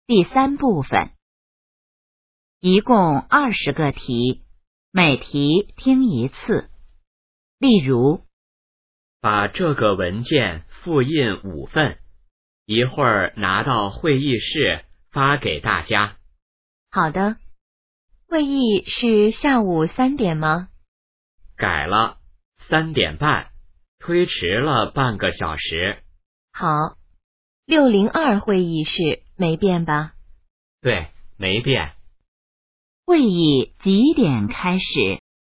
第3部分，一共20个题，每题听一次。例如， 把这个文件复印5份，一会儿拿到会议室发给大家。 好的。会议是下午3点吗？ 改了，3点半，推迟了半个小时。 好。602会议室没变吧？ 对，没变。 会议几点开始？